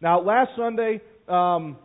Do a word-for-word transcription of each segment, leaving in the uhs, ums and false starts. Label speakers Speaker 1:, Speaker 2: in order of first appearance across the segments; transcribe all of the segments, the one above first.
Speaker 1: Now, last Sunday, um,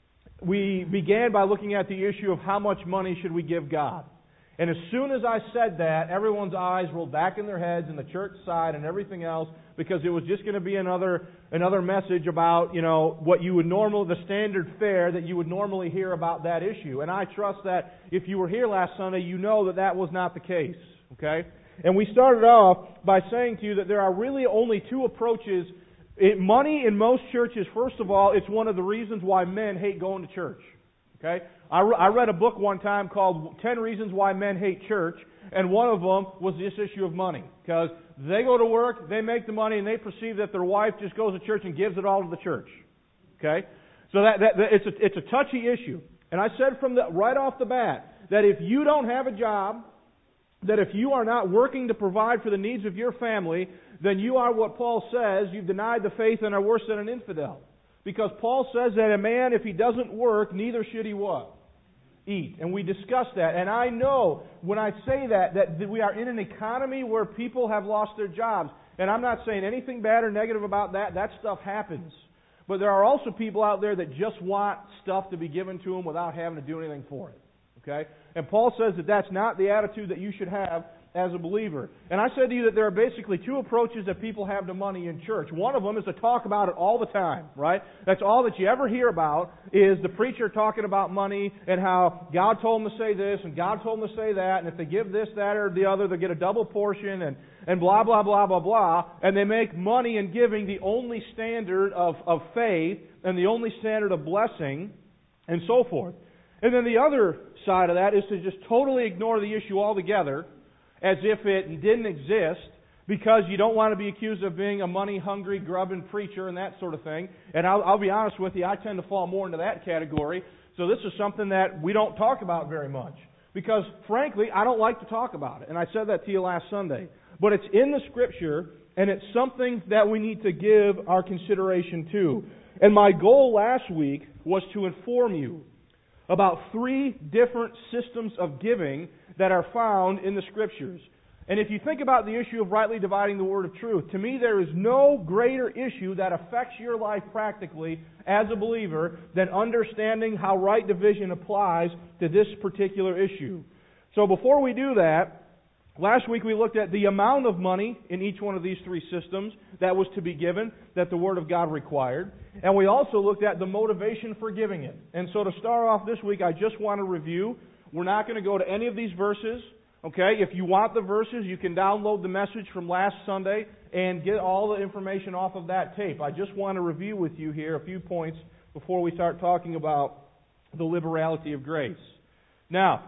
Speaker 1: we began by looking at the issue of how much money should we give God. And as soon as I said that, everyone's eyes rolled back in their heads and the church side and everything else, because it was just going to be another another message about, you know, what you would normally, the standard fare that you would normally hear about that issue. And I trust that if you were here last Sunday, you know that that was not the case. Okay? And we started off by saying to you that there are really only two approaches. It, money in most churches, first of all, it's one of the reasons why men hate going to church. Okay? I, re- I read a book one time called ten Reasons Why Men Hate Church, and one of them was this issue of money. Because they go to work, they make the money, and they perceive that their wife just goes to church and gives it all to the church. Okay? So that, that, that it's, a, it's a touchy issue. And I said from the, right off the bat that if you don't have a job, that if you are not working to provide for the needs of your family, then you are what Paul says, you've denied the faith and are worse than an infidel. Because Paul says that a man, if he doesn't work, neither should he what? Eat. And we discussed that. And I know when I say that, that we are in an economy where people have lost their jobs. And I'm not saying anything bad or negative about that. That stuff happens. But there are also people out there that just want stuff to be given to them without having to do anything for it. Okay? And Paul says that that's not the attitude that you should have as a believer. And I said to you that there are basically two approaches that people have to money in church. One of them is to talk about it all the time, right? That's all that you ever hear about is the preacher talking about money and how God told them to say this and God told them to say that, and if they give this, that, or the other, they'll get a double portion, and, and blah, blah, blah, blah, blah. And they make money and giving the only standard of, of faith and the only standard of blessing and so forth. And then the other side of that is to just totally ignore the issue altogether, as if it didn't exist, because you don't want to be accused of being a money-hungry, grubbing preacher and that sort of thing. And I'll, I'll be honest with you, I tend to fall more into that category. So this is something that we don't talk about very much. Because, frankly, I don't like to talk about it. And I said that to you last Sunday. But it's in the Scripture, and it's something that we need to give our consideration to. And my goal last week was to inform you about three different systems of giving that are found in the Scriptures. And if you think about the issue of rightly dividing the word of truth, to me there is no greater issue that affects your life practically as a believer than understanding how right division applies to this particular issue. So before we do that, last week we looked at the amount of money in each one of these three systems that was to be given, that the Word of God required. And we also looked at the motivation for giving it. And so to start off this week, I just want to review. We're not going to go to any of these verses. Okay, if you want the verses, you can download the message from last Sunday and get all the information off of that tape. I just want to review with you here a few points before we start talking about the liberality of grace. Now,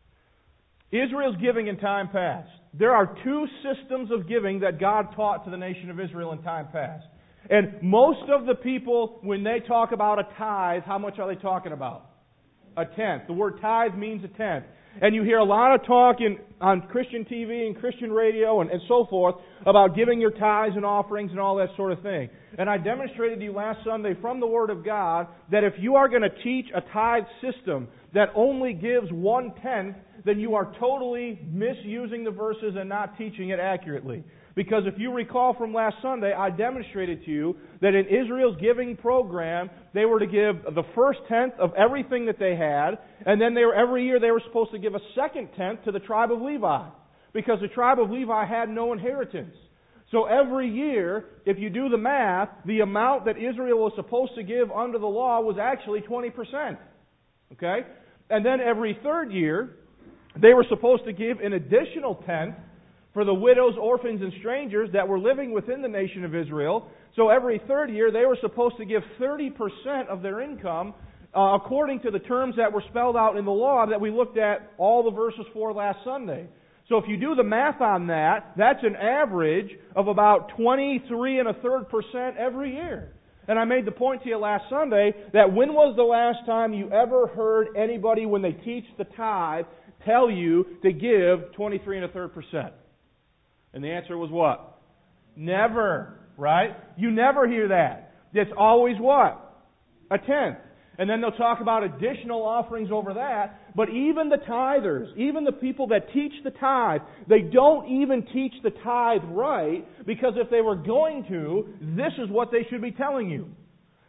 Speaker 1: Israel's giving in time past. There are two systems of giving that God taught to the nation of Israel in time past. And most of the people, when they talk about a tithe, how much are they talking about? A tenth. The word tithe means a tenth. And you hear a lot of talk in, on Christian T V and Christian radio and, and so forth about giving your tithes and offerings and all that sort of thing. And I demonstrated to you last Sunday from the Word of God that if you are going to teach a tithe system that only gives one-tenth, then you are totally misusing the verses and not teaching it accurately. Because if you recall from last Sunday, I demonstrated to you that in Israel's giving program, they were to give the first tenth of everything that they had, and then they were, every year they were supposed to give a second tenth to the tribe of Levi, because the tribe of Levi had no inheritance. So every year, if you do the math, the amount that Israel was supposed to give under the law was actually twenty percent. Okay? And then every third year, they were supposed to give an additional tenth for the widows, orphans, and strangers that were living within the nation of Israel. So every third year, they were supposed to give thirty percent of their income uh, according to the terms that were spelled out in the law that we looked at all the verses for last Sunday. So if you do the math on that, that's an average of about twenty-three and a third percent every year. And I made the point to you last Sunday that when was the last time you ever heard anybody, when they teach the tithe, tell you to give twenty-three and a third percent? And the answer was what? Never, right? You never hear that. It's always what? A tenth. And then they'll talk about additional offerings over that. But even the tithers, even the people that teach the tithe, they don't even teach the tithe right, because if they were going to, this is what they should be telling you.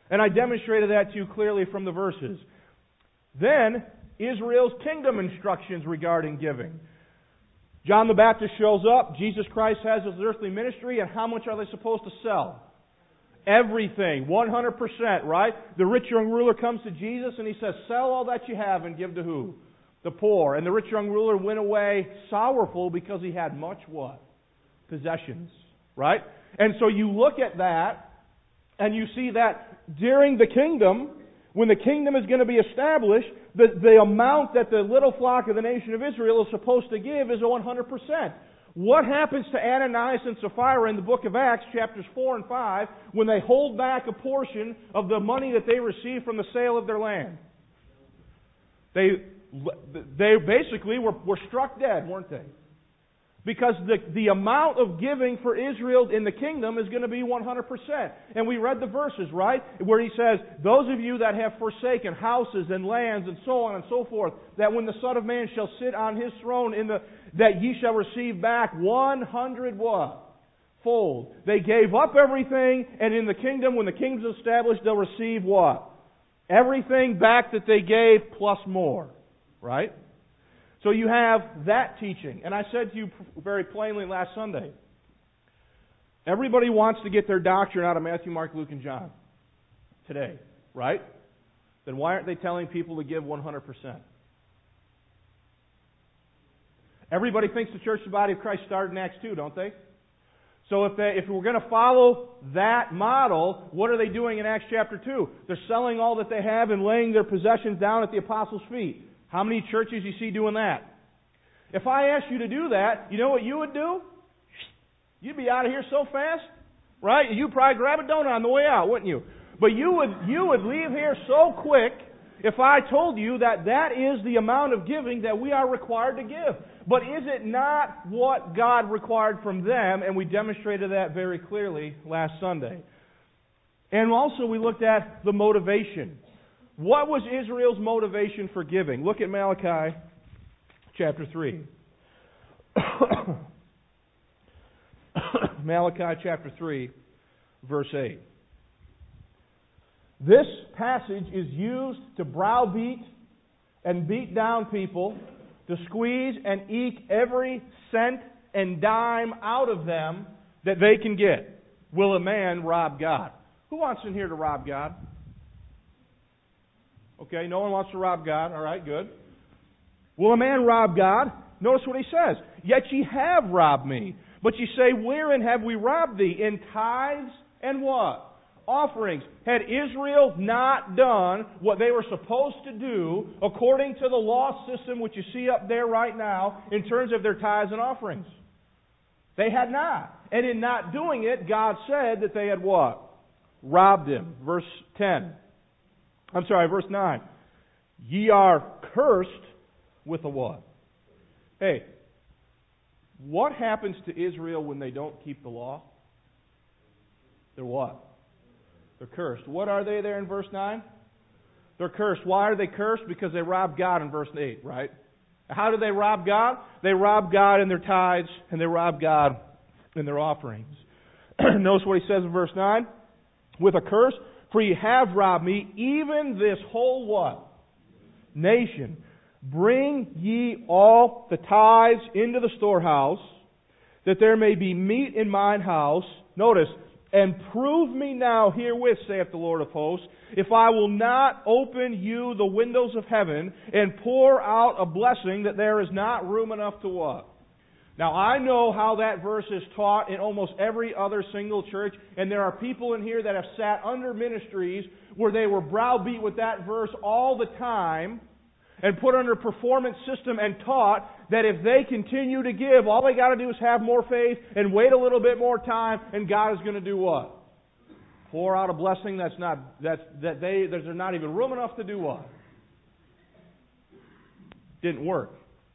Speaker 1: And I demonstrated that to you clearly from the verses. Then, Israel's kingdom instructions regarding giving. John the Baptist shows up. Jesus Christ has his earthly ministry. And how much are they supposed to sell? Everything. one hundred percent, right? The rich young ruler comes to Jesus and he says, sell all that you have and give to who? The poor. And the rich young ruler went away sorrowful because he had much what? Possessions. Right? And so you look at that and you see that during the kingdom, when the kingdom is going to be established, the, the amount that the little flock of the nation of Israel is supposed to give is one hundred percent. What happens to Ananias and Sapphira in the book of Acts, chapters four and five, when they hold back a portion of the money that they received from the sale of their land? They, they basically were, were struck dead, weren't they? Because the, the amount of giving for Israel in the kingdom is going to be one hundred percent. And we read the verses, right? Where he says, those of you that have forsaken houses and lands and so on and so forth, that when the Son of Man shall sit on his throne, in the that ye shall receive back one hundred what? Fold. They gave up everything, and in the kingdom, when the kingdom is established, they'll receive what? Everything back that they gave plus more. Right? So you have that teaching. And I said to you very plainly last Sunday, everybody wants to get their doctrine out of Matthew, Mark, Luke, and John today, right? Then why aren't they telling people to give one hundred percent? Everybody thinks the church, the body of Christ, started in Acts two, don't they? So if they, if we're going to follow that model, what are they doing in Acts chapter two? They're selling all that they have and laying their possessions down at the apostles' feet. How many churches you see doing that? If I asked you to do that, you know what you would do? You'd be out of here so fast, right? You'd probably grab a donut on the way out, wouldn't you? But you would you would leave here so quick if I told you that that is the amount of giving that we are required to give. But is it not what God required from them? And we demonstrated that very clearly last Sunday. And also we looked at the motivation. What was Israel's motivation for giving? Look at Malachi chapter three. Malachi chapter three, verse eight. This passage is used to browbeat and beat down people, to squeeze and eke every cent and dime out of them that they can get. Will a man rob God? Who wants in here to rob God? Okay, no one wants to rob God. All right, good. Will a man rob God? Notice what he says. Yet ye have robbed me. But ye say, wherein have we robbed thee? In tithes and what? Offerings. Had Israel not done what they were supposed to do according to the law system which you see up there right now in terms of their tithes and offerings? They had not. And in not doing it, God said that they had what? Robbed him. Verse ten. I'm sorry, verse nine. Ye are cursed with a what? Hey, what happens to Israel when they don't keep the law? They're what? They're cursed. What are they there in verse nine? They're cursed. Why are they cursed? Because they robbed God in verse eight, right? How do they rob God? They rob God in their tithes, and they rob God in their offerings. Notice what he says in verse nine. With a curse, for ye have robbed me, even this whole what? Nation. Bring ye all the tithes into the storehouse, that there may be meat in mine house. Notice, and prove me now herewith, saith the Lord of hosts, if I will not open you the windows of heaven and pour out a blessing that there is not room enough to what? Now, I know how that verse is taught in almost every other single church, and there are people in here that have sat under ministries where they were browbeat with that verse all the time and put under a performance system and taught that if they continue to give, all they got to do is have more faith and wait a little bit more time, and God is going to do what? Pour out a blessing that's not that's that they there's not even room enough to do what? Didn't work.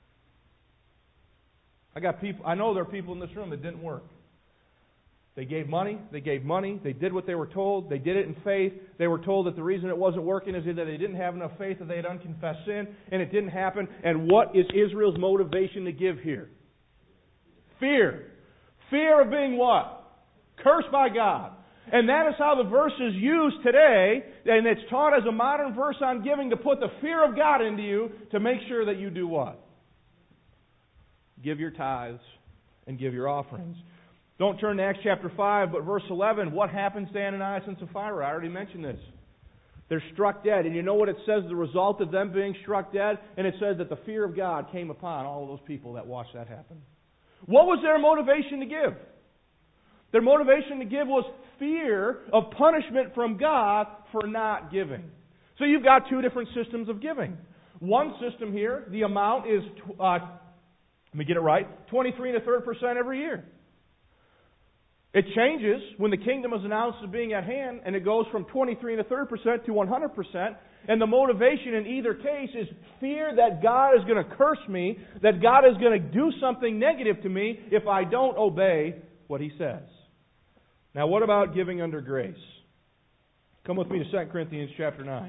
Speaker 1: I got people. I know there are people in this room that didn't work. They gave money. They gave money. They did what they were told. They did it in faith. They were told that the reason it wasn't working is that they didn't have enough faith, that they had unconfessed sin, and it didn't happen. And what is Israel's motivation to give here? Fear. Fear of being what? Cursed by God. And that is how the verse is used today, and it's taught as a modern verse on giving to put the fear of God into you to make sure that you do what? Give your tithes and give your offerings. Don't turn to Acts chapter five, but verse eleven. What happens to Ananias and Sapphira? I already mentioned this. They're struck dead. And you know what it says, the result of them being struck dead? And it says that the fear of God came upon all of those people that watched that happen. What was their motivation to give? Their motivation to give was fear of punishment from God for not giving. So you've got two different systems of giving. One system here, the amount is, uh, let me get it right, twenty-three and a third percent every year. It changes when the kingdom is announced as being at hand, and it goes from twenty-three and a third percent to one hundred percent. And the motivation in either case is fear that God is going to curse me, that God is going to do something negative to me if I don't obey what He says. Now, what about giving under grace? Come with me to Second Corinthians chapter nine.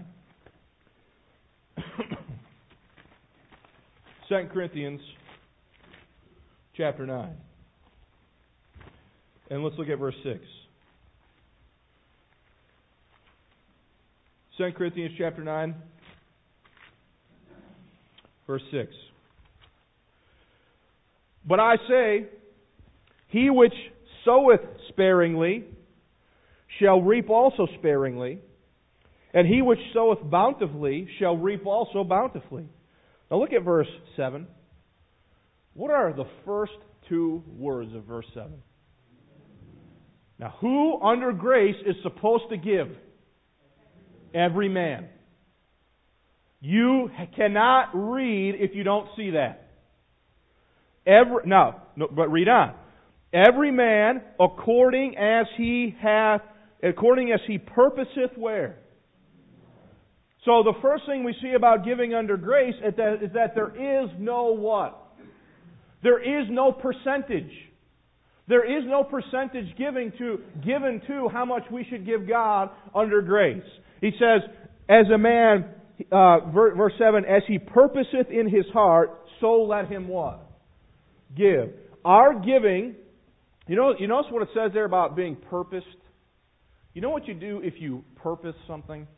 Speaker 1: Second Corinthians chapter nine. And let's look at verse six. Second Corinthians chapter nine, verse six. But I say, he which soweth sparingly shall reap also sparingly, and he which soweth bountifully shall reap also bountifully. Now look at verse seven. What are the first two words of verse seven? Now, who under grace is supposed to give? Every man. You cannot read if you don't see that. Every, now, no, but read on. Every man according as he hath, according as he purposeth where? So the first thing we see about giving under grace is that, is that there is no what? There is no percentage. There is no percentage giving to, given to how much we should give God under grace. He says, as a man, uh, verse seven, as he purposeth in his heart, so let him what? Give. Our giving, you know, you notice what it says there about being purposed? You know what you do if you purpose something?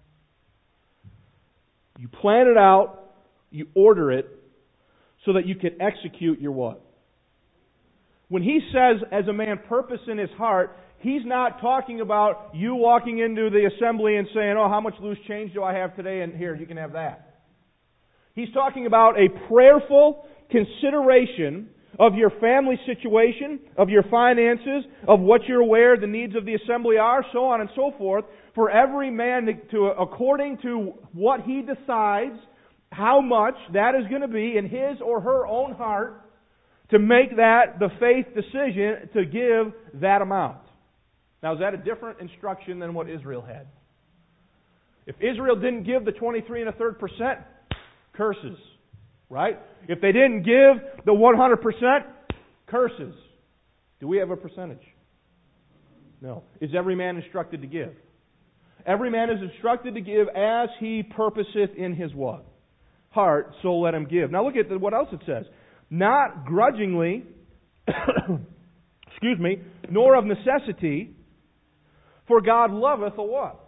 Speaker 1: You plan it out, you order it, so that you can execute your what? When he says, as a man purpose in his heart, he's not talking about you walking into the assembly and saying, oh, how much loose change do I have today? And here, you can have that. He's talking about a prayerful consideration of your family situation, of your finances, of what you're aware the needs of the assembly are, so on and so forth, for every man to, to according to what he decides, how much that is going to be in his or her own heart, to make that the faith decision to give that amount. Now, is that a different instruction than what Israel had? If Israel didn't give the twenty-three and a third percent, curses. Right? If they didn't give the one hundred percent, curses. Do we have a percentage? No. Is every man instructed to give? Every man is instructed to give as he purposeth in his what? Heart, so let him give. Now look at the, what else it says. Not grudgingly, excuse me, nor of necessity, for God loveth a what?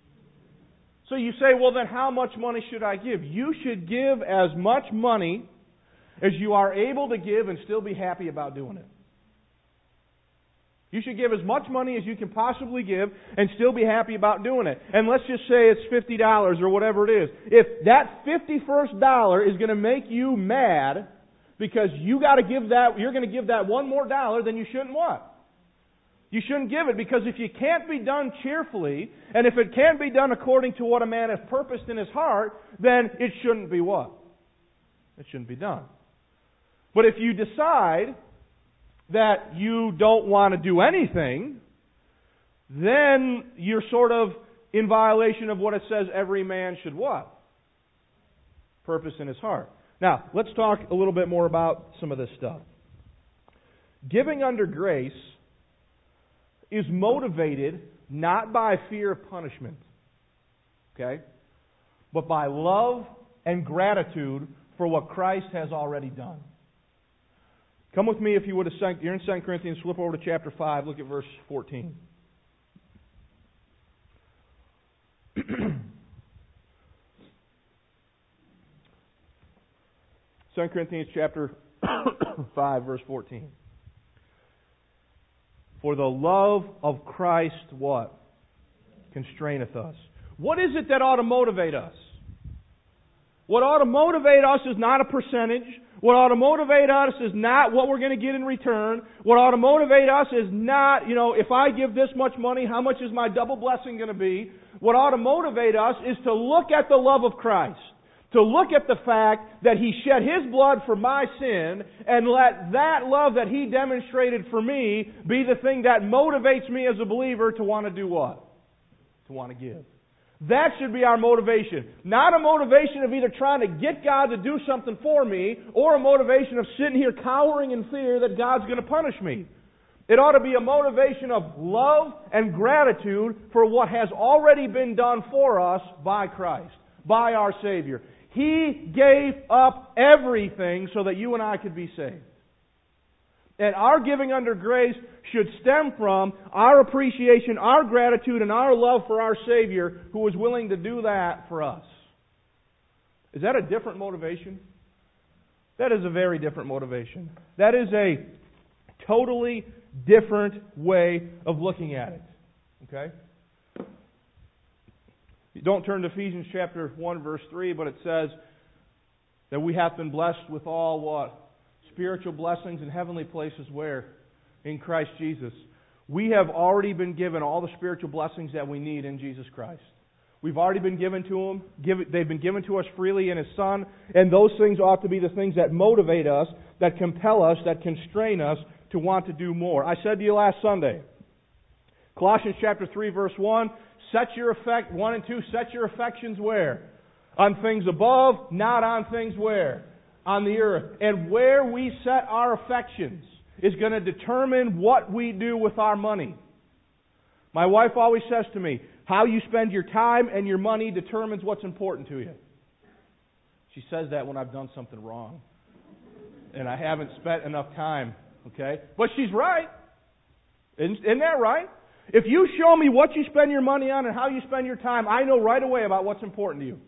Speaker 1: So you say, well then how much money should I give? You should give as much money as you are able to give and still be happy about doing it. You should give as much money as you can possibly give and still be happy about doing it. And let's just say it's fifty dollars or whatever it is. If that fifty-first dollar is going to make you mad because you got to give that, you're going to give that one more dollar, then you shouldn't what? You shouldn't give it, because if it can't be done cheerfully, and if it can't be done according to what a man has purposed in his heart, then it shouldn't be what? It shouldn't be done. But if you decide that you don't want to do anything, then you're sort of in violation of what it says every man should what? Purpose in his heart. Now, let's talk a little bit more about some of this stuff. Giving under grace is motivated not by fear of punishment, okay, but by love and gratitude for what Christ has already done. Come with me, if you would, you're in Second Corinthians, flip over to chapter five, look at verse fourteen. Second Corinthians chapter five, verse fourteen. For the love of Christ, what? Constraineth us. What is it that ought to motivate us? What ought to motivate us is not a percentage. What ought to motivate us is not what we're going to get in return. What ought to motivate us is not, you know, if I give this much money, how much is my double blessing going to be? What ought to motivate us is to look at the love of Christ. To look at the fact that He shed His blood for my sin, and let that love that He demonstrated for me be the thing that motivates me as a believer to want to do what? To want to give. That should be our motivation. Not a motivation of either trying to get God to do something for me, or a motivation of sitting here cowering in fear that God's going to punish me. It ought to be a motivation of love and gratitude for what has already been done for us by Christ, by our Savior. He gave up everything so that you and I could be saved. And our giving under grace should stem from our appreciation, our gratitude, and our love for our Savior who was willing to do that for us. Is that a different motivation? That is a very different motivation. That is a totally different way of looking at it. Okay? You don't turn to Ephesians chapter one, verse three, but it says that we have been blessed with all what? Spiritual blessings in heavenly places where? In Christ Jesus. We have already been given all the spiritual blessings that we need in Jesus Christ. We've already been given to Him. Give, they've been given to us freely in His Son. And those things ought to be the things that motivate us, that compel us, that constrain us to want to do more. I said to you last Sunday, Colossians chapter three, verse one, set your affect, one and two, set your affections where? On things above, not on things where? On the earth. And where we set our affections is going to determine what we do with our money. My wife always says to me, how you spend your time and your money determines what's important to you. She says that when I've done something wrong. And I haven't spent enough time. Okay? But she's right. Isn't, isn't that right? If you show me what you spend your money on and how you spend your time, I know right away about what's important to you.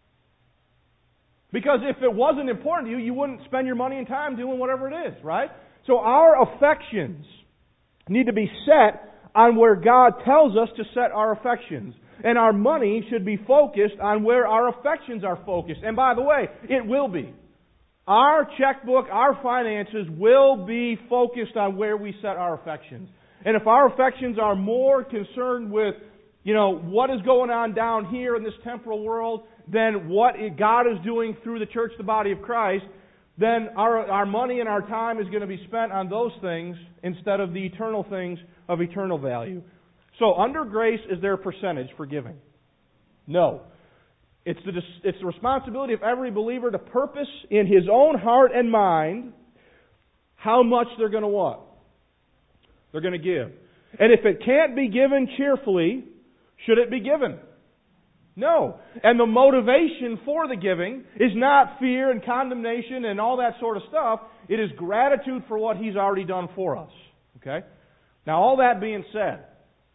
Speaker 1: Because if it wasn't important to you, you wouldn't spend your money and time doing whatever it is, right? So our affections need to be set on where God tells us to set our affections. And our money should be focused on where our affections are focused. And by the way, it will be. Our checkbook, our finances will be focused on where we set our affections. And if our affections are more concerned with, you know, what is going on down here in this temporal world than what God is doing through the church, the body of Christ, then our, our money and our time is going to be spent on those things instead of the eternal things of eternal value. So under grace, is there a percentage for giving? No. It's the, it's the responsibility of every believer to purpose in his own heart and mind how much they're going to what? They're going to give. And if it can't be given cheerfully, should it be given? No. And the motivation for the giving is not fear and condemnation and all that sort of stuff. It is gratitude for what He's already done for us. Okay? Now, all that being said,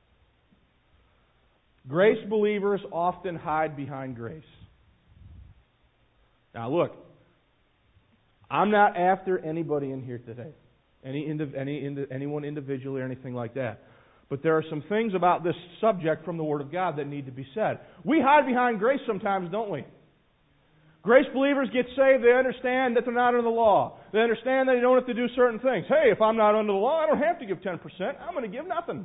Speaker 1: grace believers often hide behind grace. Now, look, I'm not after anybody in here today, any, any anyone individually or anything like that. But there are some things about this subject from the Word of God that need to be said. We hide behind grace sometimes, don't we? Grace believers get saved, they understand that they're not under the law. They understand that they don't have to do certain things. Hey, if I'm not under the law, I don't have to give ten percent. I'm going to give nothing.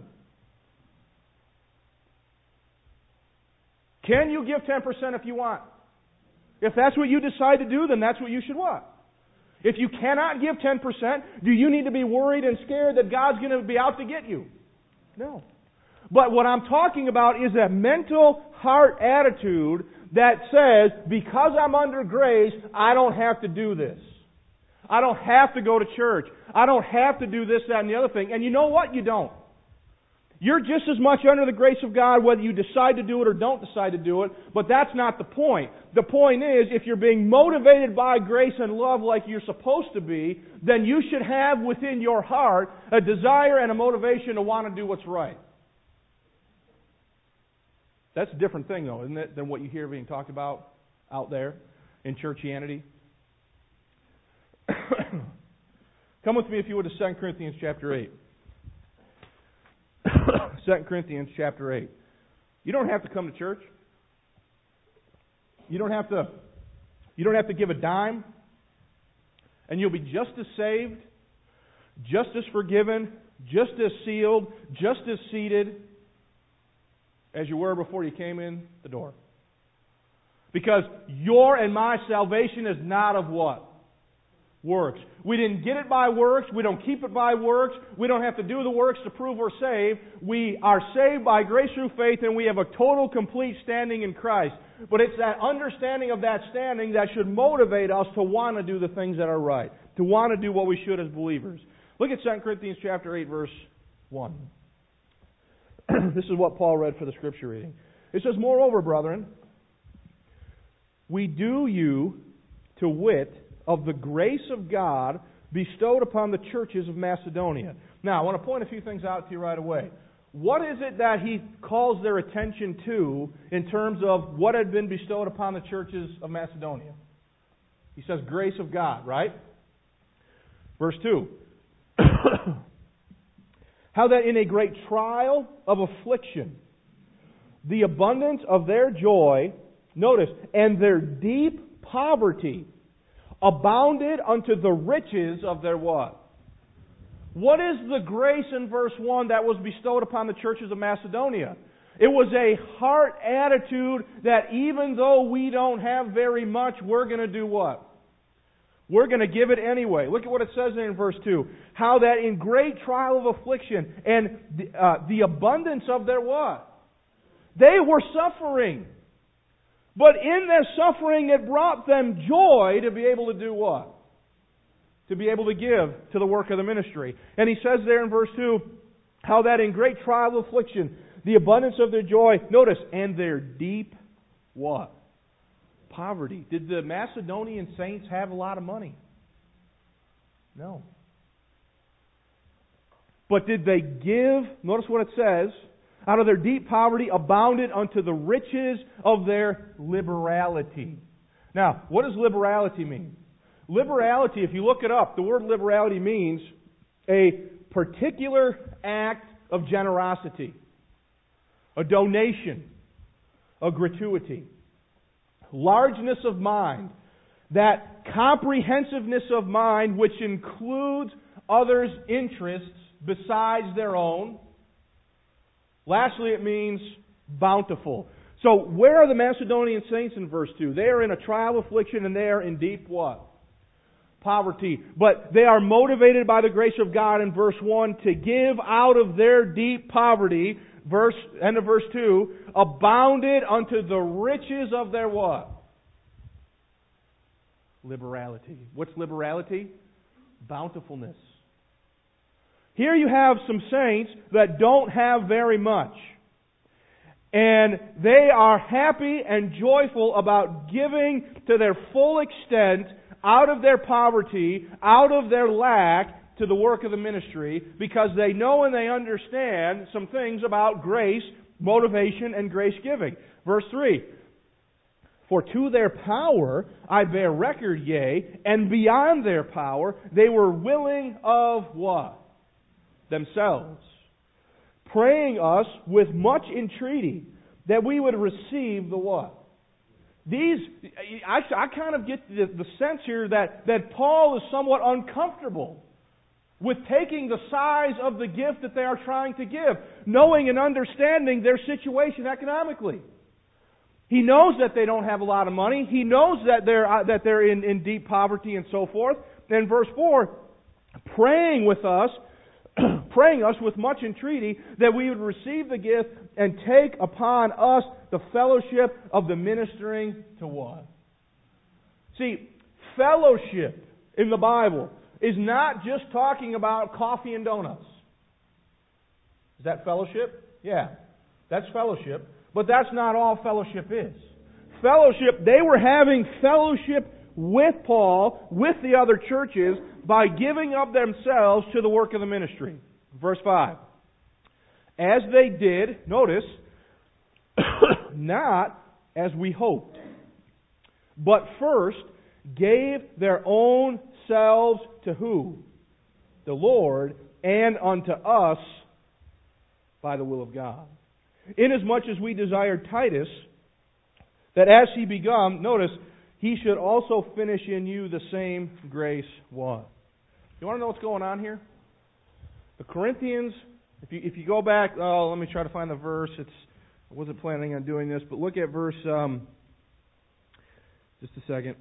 Speaker 1: Can you give ten percent if you want? If that's what you decide to do, then that's what you should want. If you cannot give ten percent, do you need to be worried and scared that God's going to be out to get you? No. But what I'm talking about is a mental heart attitude that says, because I'm under grace, I don't have to do this. I don't have to go to church. I don't have to do this, that, and the other thing. And you know what? You don't. You're just as much under the grace of God whether you decide to do it or don't decide to do it, but that's not the point. The point is, if you're being motivated by grace and love like you're supposed to be, then you should have within your heart a desire and a motivation to want to do what's right. That's a different thing, though, isn't it, than what you hear being talked about out there in churchianity? Come with me, if you would, to Second Corinthians chapter eight. Second Corinthians chapter eight. You don't have to come to church. You don't have to, you don't have to give a dime. And you'll be just as saved, just as forgiven, just as sealed, just as seated as you were before you came in the door. Because your and my salvation is not of what? Works. We didn't get it by works. We don't keep it by works. We don't have to do the works to prove we're saved. We are saved by grace through faith, and we have a total, complete standing in Christ. But it's that understanding of that standing that should motivate us to want to do the things that are right, to want to do what we should as believers. Look at Second Corinthians chapter eight, verse one. This is what Paul read for the scripture reading. It says, "Moreover, brethren, we do you to wit of the grace of God bestowed upon the churches of Macedonia." Now, I want to point a few things out to you right away. What is it that he calls their attention to in terms of what had been bestowed upon the churches of Macedonia? He says, grace of God, right? Verse two. "How that in a great trial of affliction, the abundance of their joy," notice, "and their deep poverty abounded unto the riches of their" what? What is the grace in verse one that was bestowed upon the churches of Macedonia? It was a heart attitude that even though we don't have very much, we're going to do what? We're going to give it anyway. Look at what it says in verse two. "How that in great trial of affliction and the, uh, the abundance of their" what? They were suffering. But in their suffering, it brought them joy to be able to do what? To be able to give to the work of the ministry. And he says there in verse two, "How that in great trial of affliction, the abundance of their joy," notice, "and their deep" what? Poverty. Did the Macedonian saints have a lot of money? No. But did they give? Notice what it says. "Out of their deep poverty abounded unto the riches of their liberality." Now, what does liberality mean? Liberality, if you look it up, the word liberality means a particular act of generosity, a donation, a gratuity, largeness of mind, that comprehensiveness of mind which includes others' interests besides their own. Lastly, it means bountiful. So, where are the Macedonian saints in verse two? They are in a trial affliction and they are in deep what? Poverty. But they are motivated by the grace of God in verse one to give out of their deep poverty, verse end of verse two, abounded unto the riches of their what? Liberality. What's liberality? Bountifulness. Here you have some saints that don't have very much. And they are happy and joyful about giving to their full extent out of their poverty, out of their lack, to the work of the ministry, because they know and they understand some things about grace, motivation, and grace giving. Verse three. "For to their power I bear record, yea, and beyond their power they were willing of" what? "Themselves, praying us with much entreaty that we would receive" the what? These, I, I kind of get the, the sense here that, that Paul is somewhat uncomfortable with taking the size of the gift that they are trying to give, knowing and understanding their situation economically. He knows that they don't have a lot of money. He knows that they're, uh, that they're in, in deep poverty and so forth. And verse four, "praying with us, praying us with much entreaty that we would receive the gift and take upon us the fellowship of the ministering" to what? See, fellowship in the Bible is not just talking about coffee and donuts. Is that fellowship? Yeah, that's fellowship. But that's not all fellowship is. Fellowship, they were having fellowship with Paul, with the other churches, by giving up themselves to the work of the ministry. Verse five. "As they did," notice, "not as we hoped, but first gave their own yourselves to who? The Lord, and unto us by the will of God. Inasmuch as we desire Titus, that as he begun, notice, he should also finish in you the same grace what? You want to know what's going on here? The Corinthians, if you if you go back, oh, let me try to find the verse. It's I wasn't planning on doing this, but look at verse, um, just a second.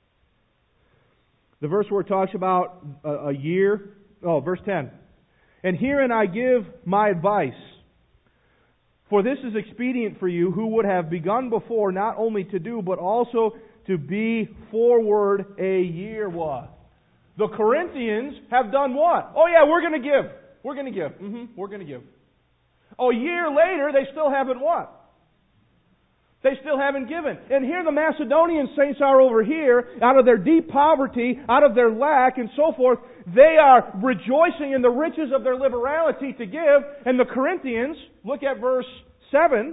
Speaker 1: The verse where it talks about a, a year, oh, verse ten. And herein I give my advice, for this is expedient for you, who would have begun before not only to do, but also to be forward a year what? The Corinthians have done what? Oh yeah, we're going to give. We're going to give. Mm-hmm, we're going to give. A year later, they still haven't what? They still haven't given. And here the Macedonian saints are over here, out of their deep poverty, out of their lack and so forth. They are rejoicing in the riches of their liberality to give. And the Corinthians, look at verse seven.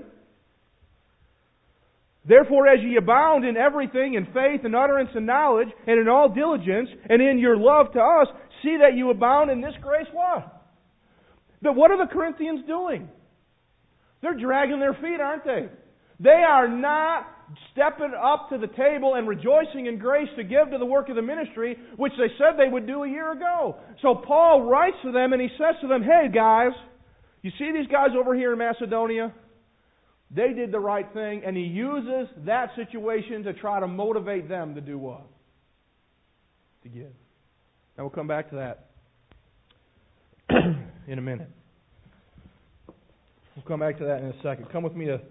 Speaker 1: Therefore, as ye abound in everything, in faith and utterance and knowledge, and in all diligence, and in your love to us, see that you abound in this grace what? But what are the Corinthians doing? They're dragging their feet, aren't they? They are not stepping up to the table and rejoicing in grace to give to the work of the ministry, which they said they would do a year ago. So Paul writes to them and he says to them, hey guys, you see these guys over here in Macedonia? They did the right thing, and he uses that situation to try to motivate them to do what? To give. Now we'll come back to that in a minute. We'll come back to that in a second. Come with me to...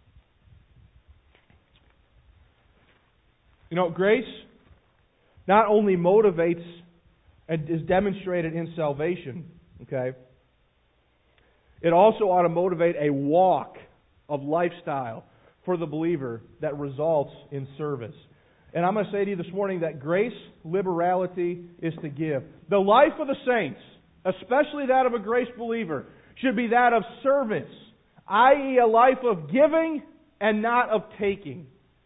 Speaker 1: You know, grace not only motivates and is demonstrated in salvation, okay, it also ought to motivate a walk of lifestyle for the believer that results in service. And I'm going to say to you this morning that grace, liberality is to give. The life of the saints, especially that of a grace believer, should be that of service, that is a life of giving and not of taking.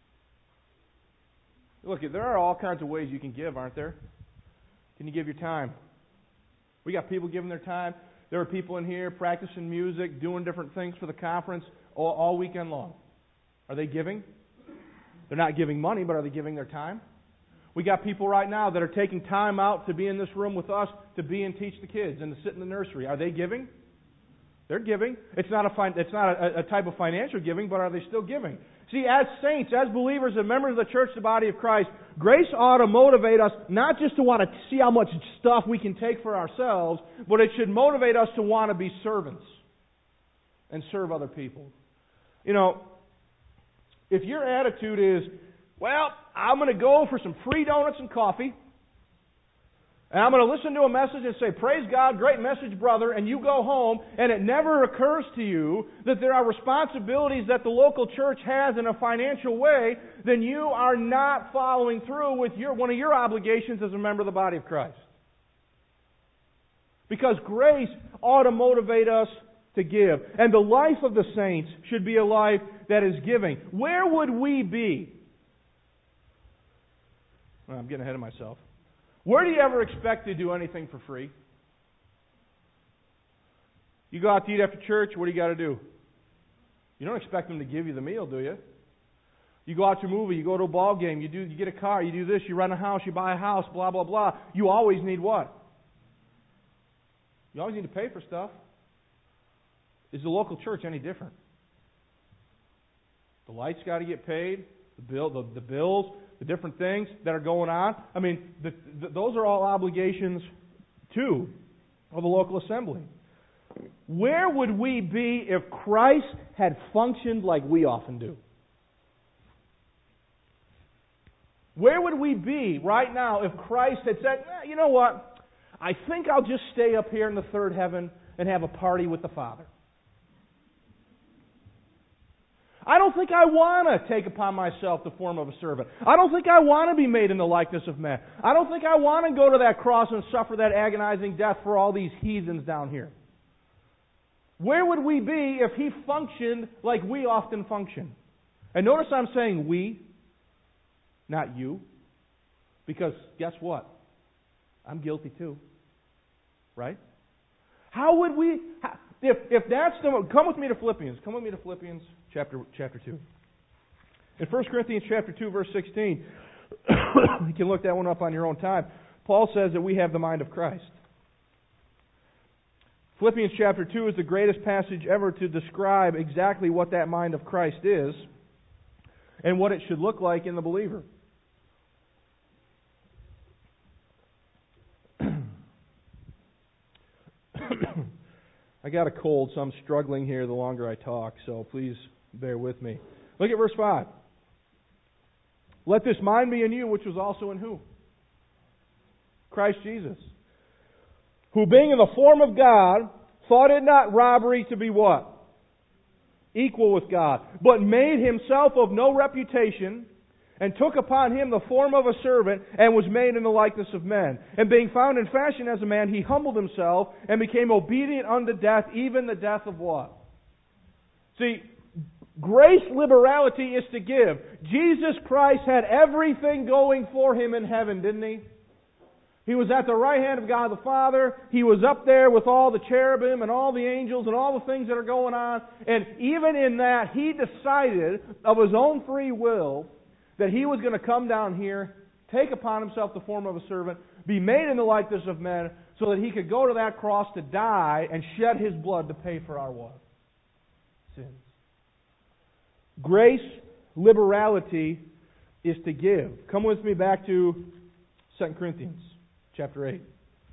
Speaker 1: Look, there are all kinds of ways you can give, aren't there? Can you give your time? We got people giving their time. There are people in here practicing music, doing different things for the conference all, all weekend long. Are they giving? They're not giving money, but are they giving their time? We got people right now that are taking time out to be in this room with us, to be and teach the kids, and to sit in the nursery. Are they giving? They're giving. It's not a fin- it's not a, a type of financial giving, but are they still giving? See, as saints, as believers and members of the church, the body of Christ, grace ought to motivate us not just to want to see how much stuff we can take for ourselves, but it should motivate us to want to be servants and serve other people. You know, if your attitude is, well, I'm going to go for some free donuts and coffee, and I'm going to listen to a message and say, praise God, great message, brother, and you go home, and it never occurs to you that there are responsibilities that the local church has in a financial way, then you are not following through with your one of your obligations as a member of the body of Christ. Because grace ought to motivate us to give. And the life of the saints should be a life that is giving. Where would we be? Well, I'm getting ahead of myself. Where do you ever expect to do anything for free? You go out to eat after church, what do you got to do? You don't expect them to give you the meal, do you? You go out to a movie, you go to a ball game, you do, you get a car, you do this, you rent a house, you buy a house, blah, blah, blah. You always need what? You always need to pay for stuff. Is the local church any different? The lights got to get paid, the bill, the, the bills, the different things that are going on. I mean, the, the, those are all obligations, too, of a local assembly. Where would we be if Christ had functioned like we often do? Where would we be right now if Christ had said, eh, you know what, I think I'll just stay up here in the third heaven and have a party with the Father. I don't think I want to take upon myself the form of a servant. I don't think I want to be made in the likeness of man. I don't think I want to go to that cross and suffer that agonizing death for all these heathens down here. Where would we be if He functioned like we often function? And notice I'm saying we, not you. Because guess what? I'm guilty too. Right? How would we, if if that's the, come with me to Philippians. Come with me to Philippians chapter chapter two. In First Corinthians chapter two, verse sixteen, you can look that one up on your own time. Paul says that we have the mind of Christ. Philippians chapter two is the greatest passage ever to describe exactly what that mind of Christ is and what it should look like in the believer. I got a cold, so I'm struggling here the longer I talk, so please bear with me. Look at verse five. Let this mind be in you, which was also in who? Christ Jesus. Who being in the form of God, thought it not robbery to be what? Equal with God. But made himself of no reputation, and took upon him the form of a servant, and was made in the likeness of men. And being found in fashion as a man, he humbled himself, and became obedient unto death, even the death of what? See, grace liberality is to give. Jesus Christ had everything going for him in heaven, didn't he? He was at the right hand of God the Father. He was up there with all the cherubim and all the angels and all the things that are going on. And even in that, he decided of his own free will that he was going to come down here, take upon himself the form of a servant, be made in the likeness of men, so that he could go to that cross to die and shed his blood to pay for our what? Sins. Grace, liberality is to give. Come with me back to Second Corinthians chapter eight.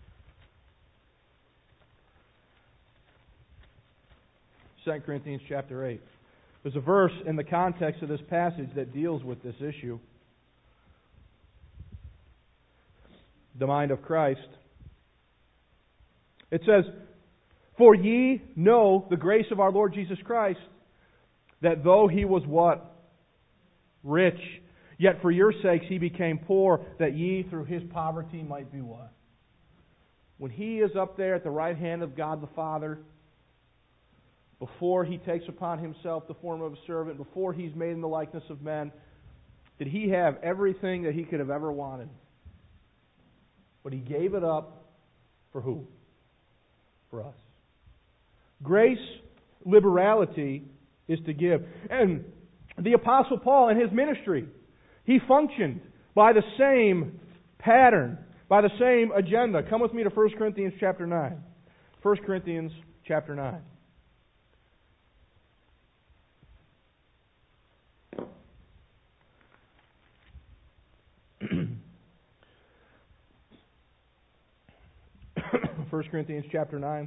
Speaker 1: Second Corinthians chapter eight. There's a verse in the context of this passage that deals with this issue. The mind of Christ. It says, For ye know the grace of our Lord Jesus Christ, that though he was what? Rich. Yet for your sakes he became poor, that ye through his poverty might be what? When he is up there at the right hand of God the Father, before he takes upon himself the form of a servant, before he's made in the likeness of men, did he have everything that he could have ever wanted? But he gave it up for who? For us. Grace, liberality is to give. And the Apostle Paul in his ministry, he functioned by the same pattern, by the same agenda. Come with me to First Corinthians chapter nine. First Corinthians chapter nine. First Corinthians chapter nine,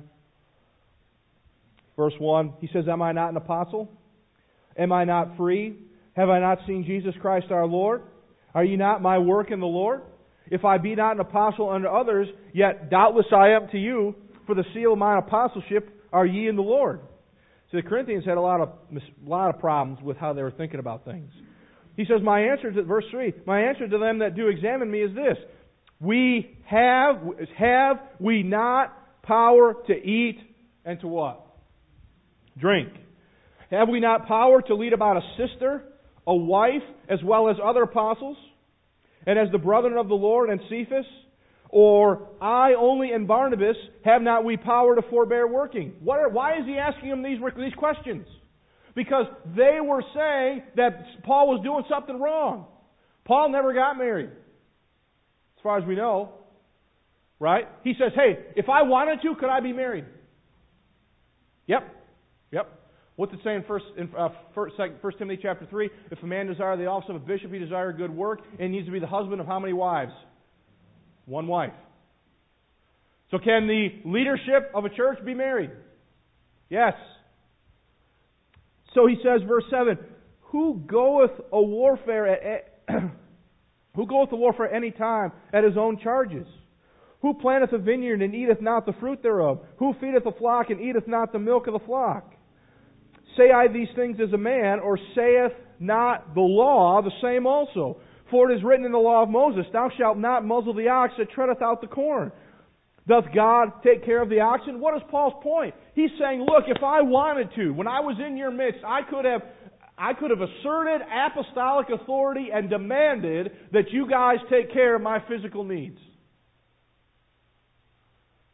Speaker 1: verse one. He says, Am I not an apostle? Am I not free? Have I not seen Jesus Christ our Lord? Are ye not my work in the Lord? If I be not an apostle unto others, yet doubtless I am to you, for the seal of my apostleship are ye in the Lord. So the Corinthians had a lot of a lot of problems with how they were thinking about things. He says, My answer to verse three, my answer to them that do examine me is this: We have have we not power to eat and to what? Drink. Have we not power to lead about a sister, a wife, as well as other apostles, and as the brethren of the Lord and Cephas? Or I only and Barnabas, have not we power to forbear working? What are, why is he asking them these, these questions? Because they were saying that Paul was doing something wrong. Paul never got married, as far as we know. Right? He says, hey, if I wanted to, could I be married? Yep. Yep. What's it say in First, in, uh, First, second, First Timothy chapter three? If a man desire the office of a bishop, he desire a good work, and needs to be the husband of how many wives? One wife. So can the leadership of a church be married? Yes. So he says, verse seven, Who goeth a warfare at who goeth a warfare at any time at his own charges? Who planteth a vineyard and eateth not the fruit thereof? Who feedeth a flock and eateth not the milk of the flock? Say I these things as a man, or saith not the law the same also? For it is written in the law of Moses, Thou shalt not muzzle the ox that treadeth out the corn. Doth God take care of the oxen? What is Paul's point? He's saying, look, if I wanted to, when I was in your midst, I could have I could have asserted apostolic authority and demanded that you guys take care of my physical needs.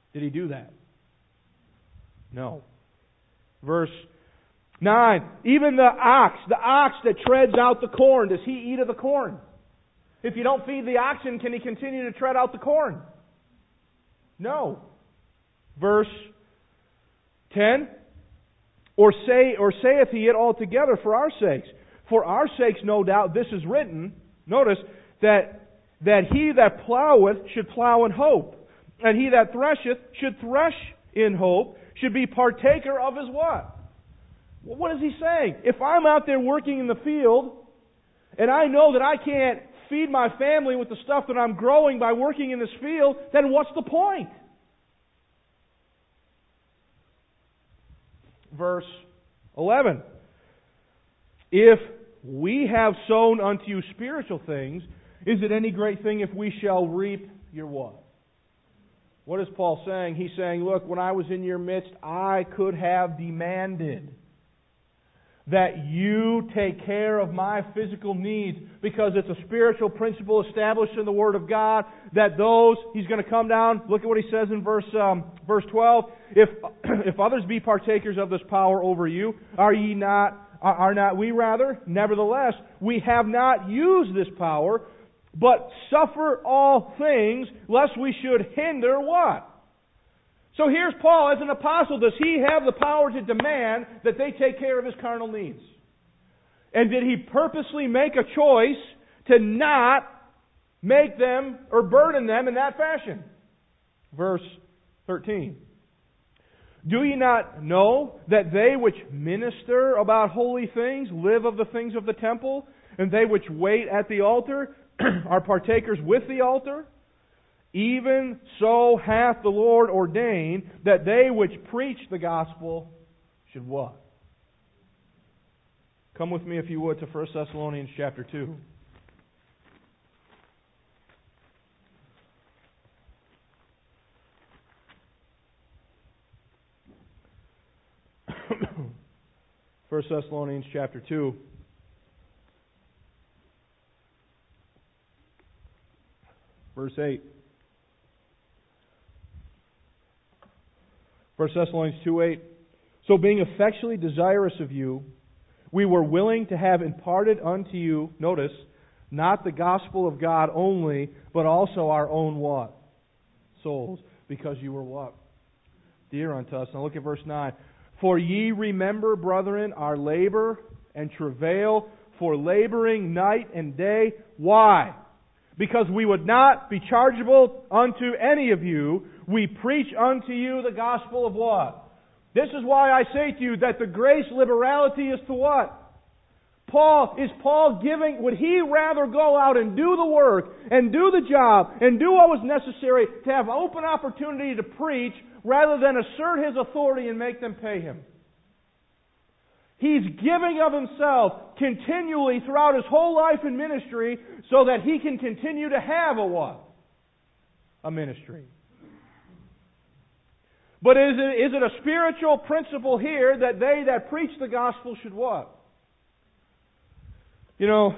Speaker 1: Did he do that? No. Verse nine. Even the ox, the ox that treads out the corn, does he eat of the corn? If you don't feed the oxen, can he continue to tread out the corn? No. Verse ten. Or say, or saith he it altogether for our sakes? For our sakes, no doubt, this is written. Notice that that he that ploweth should plow in hope, and he that thresheth should thresh in hope, should be partaker of his what? Well, what is he saying? If I'm out there working in the field, and I know that I can't feed my family with the stuff that I'm growing by working in this field, then what's the point? Verse eleven. If we have sown unto you spiritual things, is it any great thing if we shall reap your what? What is Paul saying? He's saying, look, when I was in your midst, I could have demanded that you take care of my physical needs, because it's a spiritual principle established in the Word of God that those, he's going to come down, look at what he says in verse um, verse twelve, if if others be partakers of this power over you, are ye not, are not we rather? Nevertheless, we have not used this power, but suffer all things, lest we should hinder what? So here's Paul as an apostle. Does he have the power to demand that they take care of his carnal needs? And did he purposely make a choice to not make them or burden them in that fashion? Verse thirteen. Do ye not know that they which minister about holy things live of the things of the temple, and they which wait at the altar are partakers with the altar? Even so hath the Lord ordained that they which preach the gospel should what? Come with me, if you would, to First Thessalonians chapter two. First Thessalonians chapter two. Verse eight. First Thessalonians two eight. So being effectually desirous of you, we were willing to have imparted unto you, notice, not the gospel of God only, but also our own what? Souls. Because you were what? Dear unto us. Now look at verse nine. For ye remember, brethren, our labor and travail, for laboring night and day. Why? Because we would not be chargeable unto any of you. We preach unto you the gospel of what? This is why I say to you that the grace liberality is to what? Paul, is Paul giving, would he rather go out and do the work and do the job and do what was necessary to have open opportunity to preach rather than assert his authority and make them pay him? He's giving of himself continually throughout his whole life in ministry so that he can continue to have a what? A ministry. But is it, is it a spiritual principle here that they that preach the gospel should what? You know,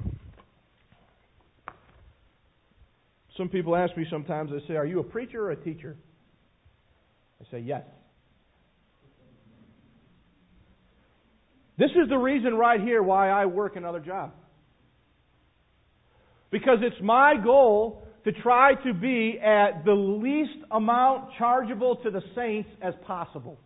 Speaker 1: some people ask me sometimes, they say, are you a preacher or a teacher? I say, yes. This is the reason right here why I work another job. Because it's my goal to try to be at the least amount chargeable to the saints as possible.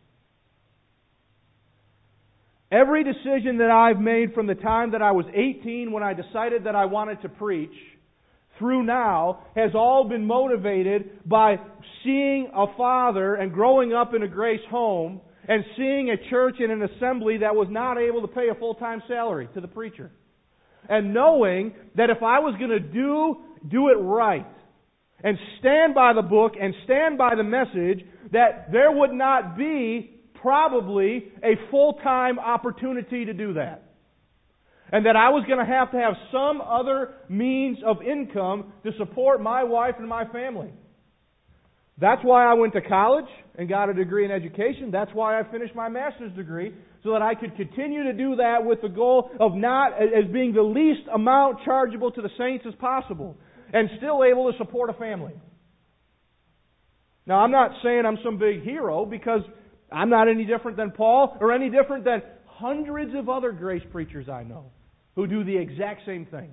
Speaker 1: Every decision that I've made from the time that I was eighteen when I decided that I wanted to preach through now has all been motivated by seeing a father and growing up in a grace home and seeing a church and an assembly that was not able to pay a full-time salary to the preacher. And knowing that if I was going to do, do it right and stand by the book and stand by the message, that there would not be probably a full-time opportunity to do that. And that I was going to have to have some other means of income to support my wife and my family. That's why I went to college and got a degree in education. That's why I finished my master's degree, so that I could continue to do that with the goal of not as being the least amount chargeable to the saints as possible, and still able to support a family. Now, I'm not saying I'm some big hero, because I'm not any different than Paul or any different than hundreds of other grace preachers I know who do the exact same thing.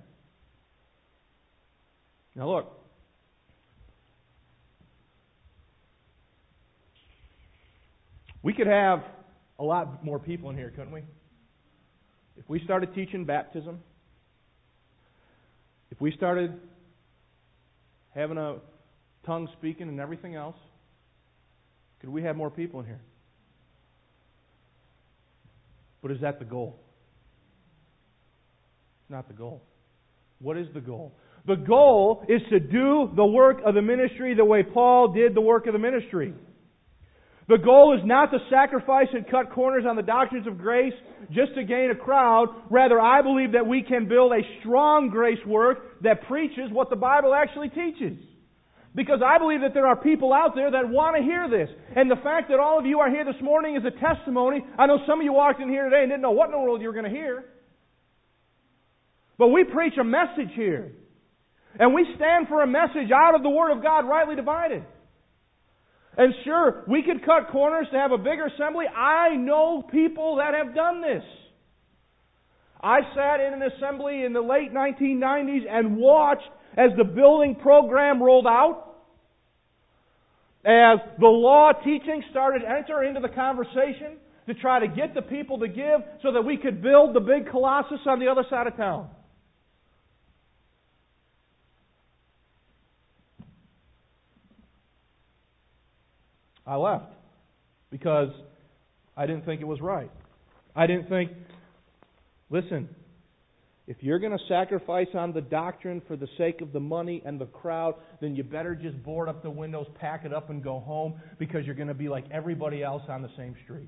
Speaker 1: Now look, we could have a lot more people in here, couldn't we? If we started teaching baptism, if we started having a tongue speaking and everything else, could we have more people in here? But is that the goal? It's not the goal. What is the goal? The goal is to do the work of the ministry the way Paul did the work of the ministry. The goal is not to sacrifice and cut corners on the doctrines of grace just to gain a crowd. Rather, I believe that we can build a strong grace work that preaches what the Bible actually teaches. Because I believe that there are people out there that want to hear this. And the fact that all of you are here this morning is a testimony. I know some of you walked in here today and didn't know what in the world you were going to hear. But we preach a message here. And we stand for a message out of the Word of God rightly divided. And sure, we could cut corners to have a bigger assembly. I know people that have done this. I sat in an assembly in the late nineteen nineties and watched as the building program rolled out, as the law teaching started to enter into the conversation to try to get the people to give so that we could build the big colossus on the other side of town. I left because I didn't think it was right. I didn't think, listen, if you're going to sacrifice on the doctrine for the sake of the money and the crowd, then you better just board up the windows, pack it up, and go home, because you're going to be like everybody else on the same street.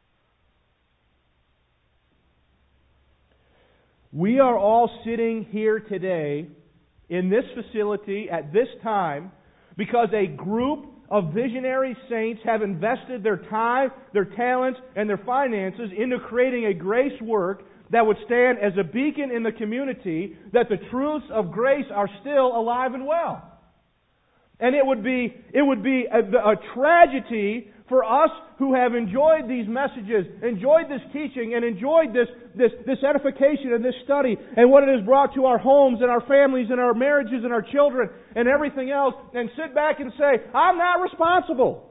Speaker 1: We are all sitting here today in this facility at this time because a group of visionary saints have invested their time, their talents, and their finances into creating a grace work that would stand as a beacon in the community that the truths of grace are still alive and well. And it would be it would be a, a tragedy for us who have enjoyed these messages, enjoyed this teaching, and enjoyed this, this, this edification and this study, and what it has brought to our homes and our families and our marriages and our children and everything else, and sit back and say, I'm not responsible.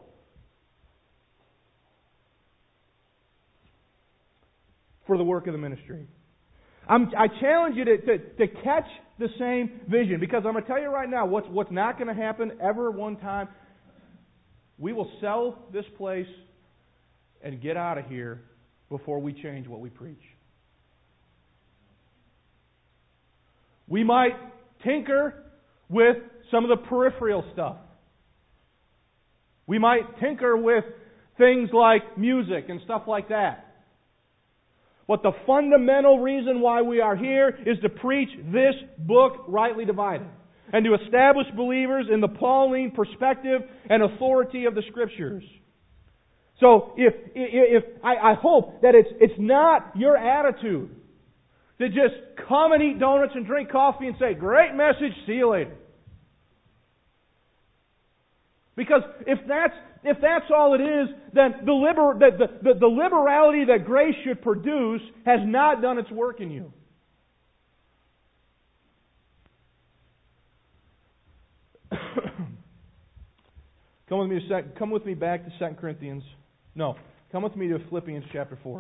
Speaker 1: For the work of the ministry. I'm, I challenge you to, to, to catch the same vision, because I'm going to tell you right now what's, what's not going to happen ever one time. We will sell this place and get out of here before we change what we preach. We might tinker with some of the peripheral stuff. We might tinker with things like music and stuff like that. But the fundamental reason why we are here is to preach this book rightly divided, and to establish believers in the Pauline perspective and authority of the Scriptures. So if if I, I hope that it's it's not your attitude to just come and eat donuts and drink coffee and say, great message, see you later. Because if that's if that's all it is, then the, liber, the, the, the liberality that grace should produce has not done its work in you. Come with me to sec, come with me back to Second Corinthians. No, come with me to Philippians chapter four.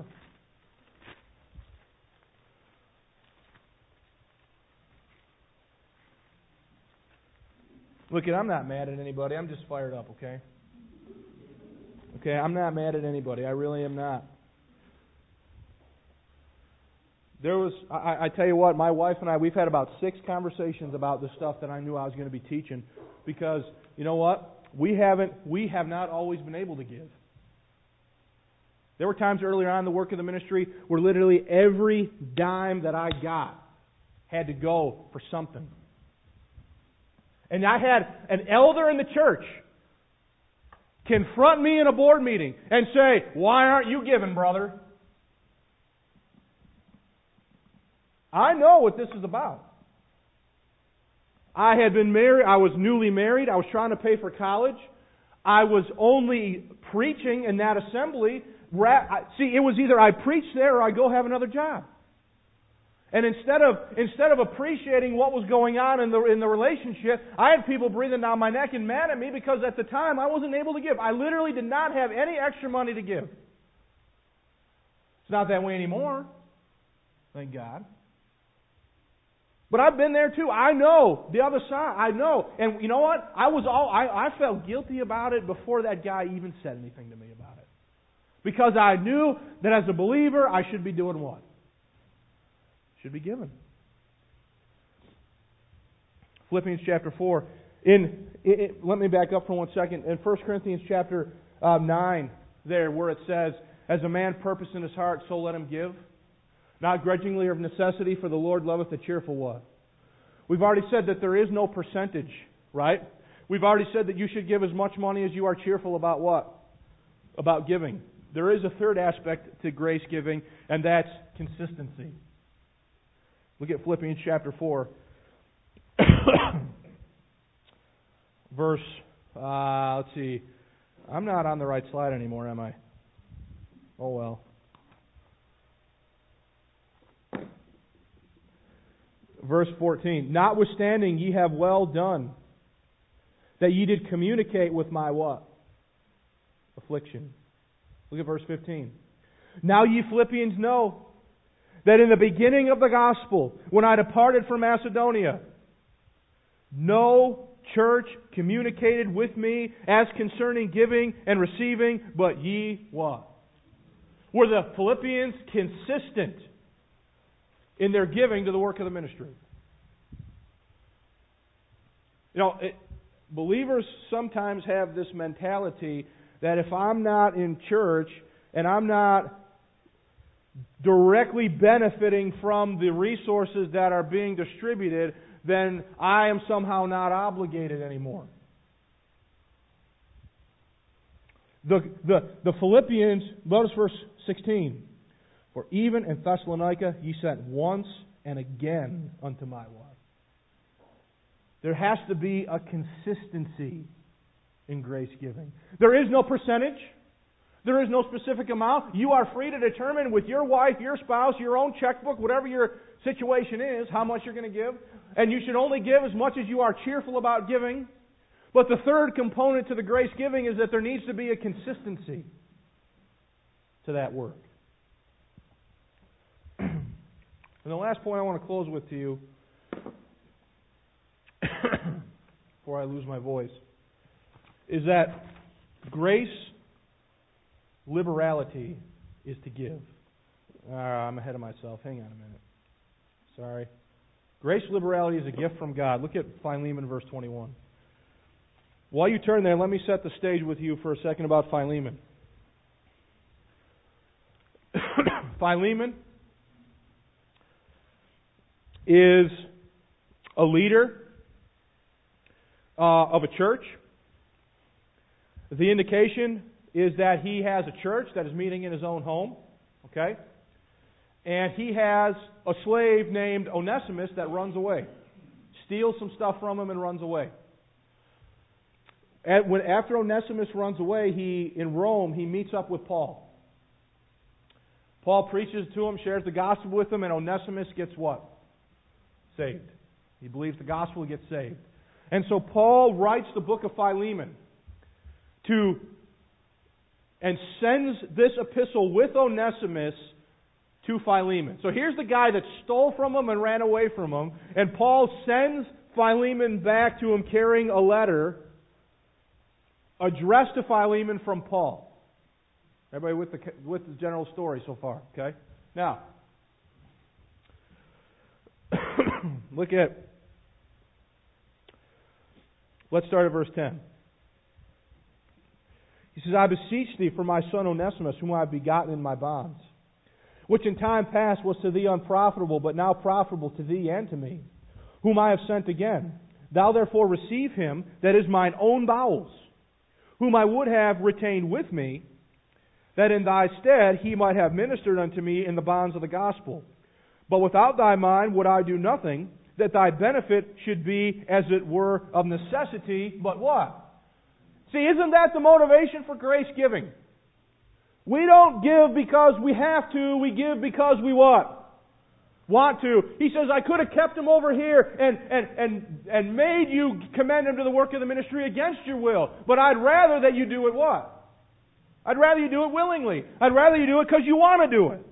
Speaker 1: Look, I'm not mad at anybody. I'm just fired up, okay? Okay, I'm not mad at anybody. I really am not. There was, I, I tell you what, my wife and I, we've had about six conversations about the stuff that I knew I was going to be teaching, because, you know what? We haven't, we have not always been able to give. There were times earlier on in the work of the ministry where literally every dime that I got had to go for something. And I had an elder in the church confront me in a board meeting and say, why aren't you giving, brother? I know what this is about. I had been married, I was newly married, I was trying to pay for college. I was only preaching in that assembly. See, it was either I preach there or I go have another job. And instead of instead of appreciating what was going on in the in the relationship, I had people breathing down my neck and mad at me because at the time I wasn't able to give. I literally did not have any extra money to give. It's not that way anymore. Thank God. But I've been there too. I know the other side. I know. And you know what? I was all I, I felt guilty about it before that guy even said anything to me about it. Because I knew that as a believer I should be doing what? Should be given. Philippians chapter four. In it, it, let me back up for one second. In First Corinthians chapter uh, nine, there where it says, "As a man purpose in his heart, so let him give. Not grudgingly or of necessity, for the Lord loveth a cheerful what?" We've already said that there is no percentage, right? We've already said that you should give as much money as you are cheerful about what? About giving. There is a third aspect to grace giving, and that's consistency. Look at Philippians chapter four. Verse, uh, let's see. I'm not on the right slide anymore, am I? Oh well. Verse fourteen. "Notwithstanding ye have well done, that ye did communicate with my" what? Affliction. Look at verse fifteen. "Now ye Philippians know that in the beginning of the gospel, when I departed from Macedonia, no church communicated with me as concerning giving and receiving, but ye" what? Were the Philippians consistent in their giving to the work of the ministry? You know, it, believers sometimes have this mentality that if I'm not in church and I'm not directly benefiting from the resources that are being distributed, then I am somehow not obligated anymore. The, the, the Philippians, notice verse sixteen. "For even in Thessalonica ye sent once and again unto my wife." There has to be a consistency in grace giving. There is no percentage. There is no specific amount. You are free to determine with your wife, your spouse, your own checkbook, whatever your situation is, how much you're going to give. And you should only give as much as you are cheerful about giving. But the third component to the grace giving is that there needs to be a consistency to that work. And the last point I want to close with to you, before I lose my voice, is that grace liberality is to give. Uh, I'm ahead of myself. Hang on a minute. Sorry. Grace liberality is a gift from God. Look at Philemon verse twenty-one. While you turn there, let me set the stage with you for a second about Philemon. Philemon is a leader uh, of a church. The indication is that he has a church that is meeting in his own home. Okay? And he has a slave named Onesimus that runs away. Steals some stuff from him and runs away. And when, after Onesimus runs away, he in Rome, he meets up with Paul. Paul preaches to him, shares the gospel with him, and Onesimus gets what? Saved. He believes the gospel, he gets saved. And so Paul writes the book of Philemon to and sends this epistle with Onesimus to Philemon. So here's the guy that stole from him and ran away from him, and Paul sends Philemon back to him carrying a letter addressed to Philemon from Paul. Everybody with the with the general story so far, okay? Now, look at, let's start at verse ten. He says, I beseech thee for my son Onesimus, whom I have begotten in my bonds, which in time past was to thee unprofitable, but now profitable to thee and to me, whom I have sent again. Thou therefore receive him that is mine own bowels, whom I would have retained with me, that in thy stead he might have ministered unto me in the bonds of the gospel. But without thy mind would I do nothing, that thy benefit should be as it were of necessity, but what? See, isn't that the motivation for grace giving? We don't give because we have to. We give because we what? Want to. He says, I could have kept him over here and, and, and, and made you commend him to the work of the ministry against your will. But I'd rather that you do it what? I'd rather you do it willingly. I'd rather you do it because you want to do it.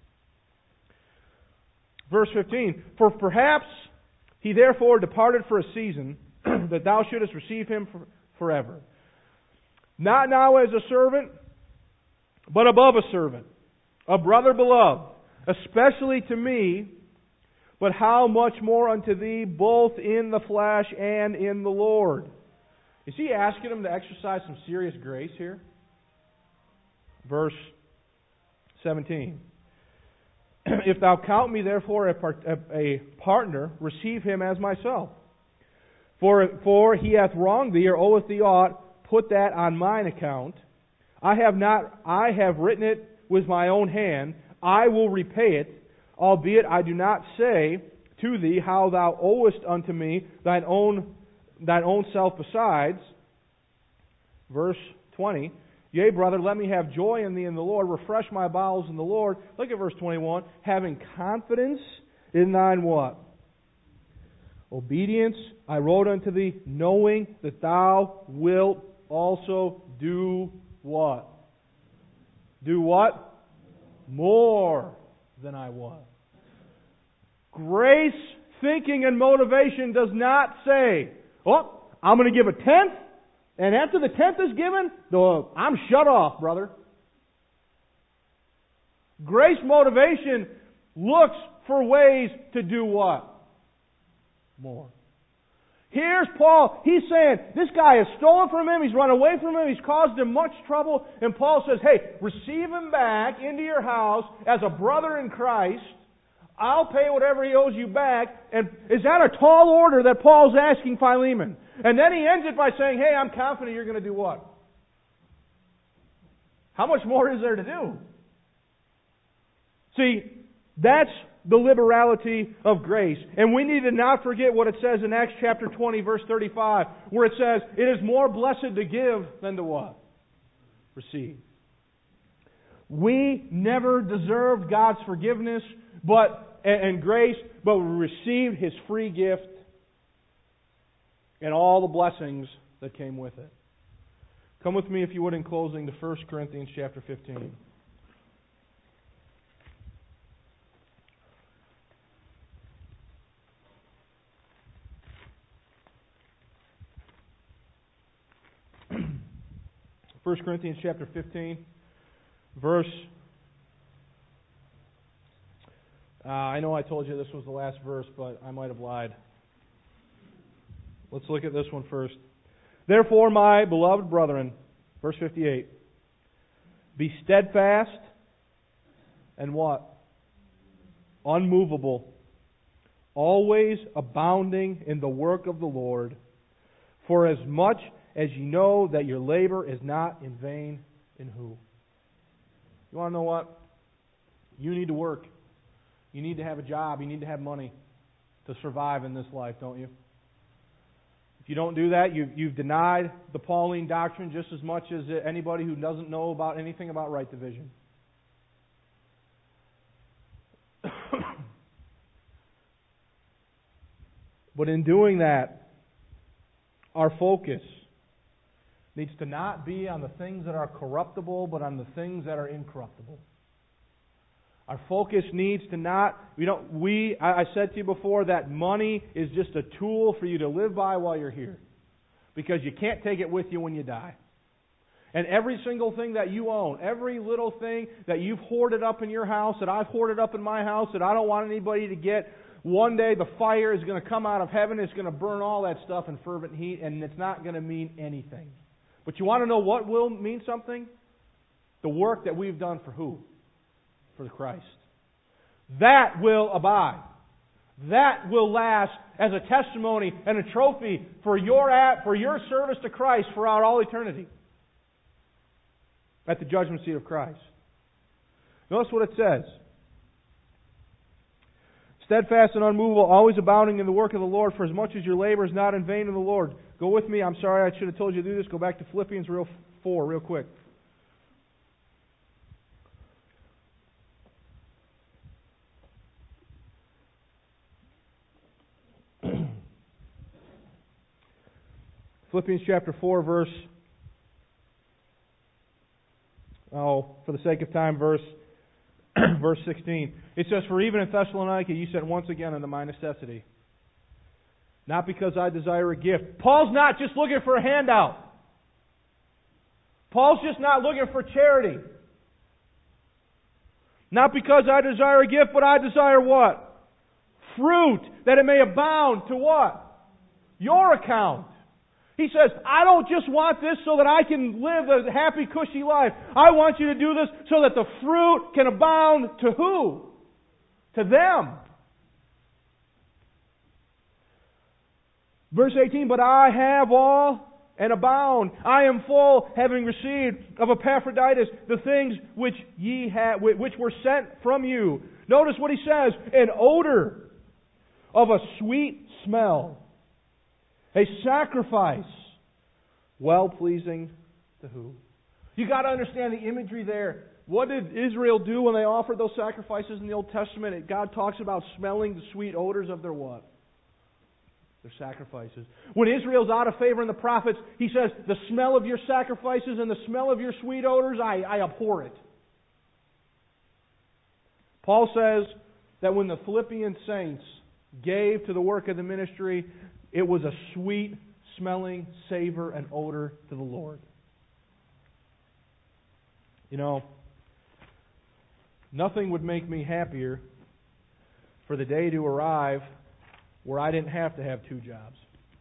Speaker 1: Verse fifteen, for perhaps he therefore departed for a season, that thou shouldest receive him for, forever. Not now as a servant, but above a servant, a brother beloved, especially to me, but how much more unto thee, both in the flesh and in the Lord. Is he asking him to exercise some serious grace here? Verse seventeen. If thou count me therefore a, part, a, a partner, receive him as myself. For, for he hath wronged thee, or oweth thee aught, put that on mine account. I have not, I have written it with my own hand. I will repay it, albeit I do not say to thee how thou owest unto me thine own, thine own self besides. Verse twenty. Yea, brother, let me have joy in thee in the Lord. Refresh my bowels in the Lord. Look at verse twenty-one. Having confidence in thine what? Obedience. I wrote unto thee, knowing that thou wilt also do what? Do what? More than I was. Grace, thinking, and motivation does not say, oh, I'm going to give a tenth, and after the tenth is given, I'm shut off, brother. Grace motivation looks for ways to do what? More. Here's Paul. He's saying, this guy has stolen from him. He's run away from him. He's caused him much trouble. And Paul says, hey, receive him back into your house as a brother in Christ. I'll pay whatever he owes you back. And is that a tall order that Paul's asking Philemon? And then he ends it by saying, hey, I'm confident you're going to do what? How much more is there to do? See, that's the liberality of grace. And we need to not forget what it says in Acts chapter twenty, verse thirty-five, where it says, it is more blessed to give than to what? Receive. We never deserved God's forgiveness but and, and grace, but we received His free gift and all the blessings that came with it. Come with me, if you would, in closing, to First Corinthians chapter fifteen. First Corinthians chapter fifteen, verse... Uh, I know I told you this was the last verse, but I might have lied. Let's look at this one first. Therefore, my beloved brethren, verse fifty-eight, be steadfast and what? Unmovable, always abounding in the work of the Lord, for as much as you know that your labor is not in vain in who? You want to know what? You need to work. You need to have a job. You need to have money to survive in this life, don't you? If you don't do that, you've, you've denied the Pauline doctrine just as much as anybody who doesn't know about anything about right division. But in doing that, our focus needs to not be on the things that are corruptible, but on the things that are incorruptible. Our focus needs to not, we don't, we, I said to you before that money is just a tool for you to live by while you're here. Because you can't take it with you when you die. And every single thing that you own, every little thing that you've hoarded up in your house, that I've hoarded up in my house, that I don't want anybody to get, one day the fire is going to come out of heaven, it's going to burn all that stuff in fervent heat, and it's not going to mean anything. But you want to know what will mean something? The work that we've done for who? For Christ. That will abide. That will last as a testimony and a trophy for your at, for your service to Christ throughout all eternity. At the judgment seat of Christ. Notice what it says. Steadfast and unmovable, always abounding in the work of the Lord, for as much as your labor is not in vain in the Lord. Go with me. I'm sorry, I should have told you to do this. Go back to Philippians real four real quick. Philippians chapter four, verse, oh, for the sake of time, verse verse sixteen. It says, for even in Thessalonica you sent once again unto my necessity, not because I desire a gift. Paul's not just looking for a handout. Paul's just not looking for charity. Not because I desire a gift, but I desire what? Fruit, that it may abound to what? Your account. He says, I don't just want this so that I can live a happy, cushy life. I want you to do this so that the fruit can abound to who? To them. Verse eighteen, but I have all and abound. I am full, having received of Epaphroditus the things which ye had, which were sent from you. Notice what he says, an odor of a sweet smell. A sacrifice, well-pleasing to who? You got to understand the imagery there. What did Israel do when they offered those sacrifices in the Old Testament? God talks about smelling the sweet odors of their what? Their sacrifices. When Israel's out of favor in the prophets, he says, the smell of your sacrifices and the smell of your sweet odors, I, I abhor it. Paul says that when the Philippian saints gave to the work of the ministry, it was a sweet-smelling savor and odor to the Lord. You know, nothing would make me happier for the day to arrive where I didn't have to have two jobs.